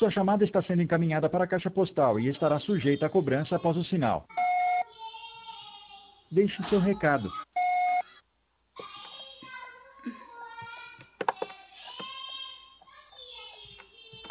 Sua chamada está sendo encaminhada para a caixa postal e estará sujeita a cobrança após o sinal. Deixe seu recado.